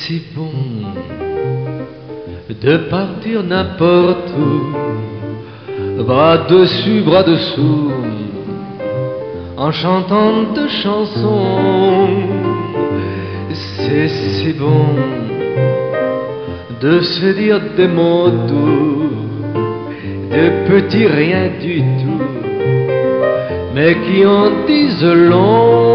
si bon de partir n'importe où, bras dessus, bras dessous, en chantant de chansons. C'est si bon de se dire des mots doux, de petits rien du tout, mais qui en disent long.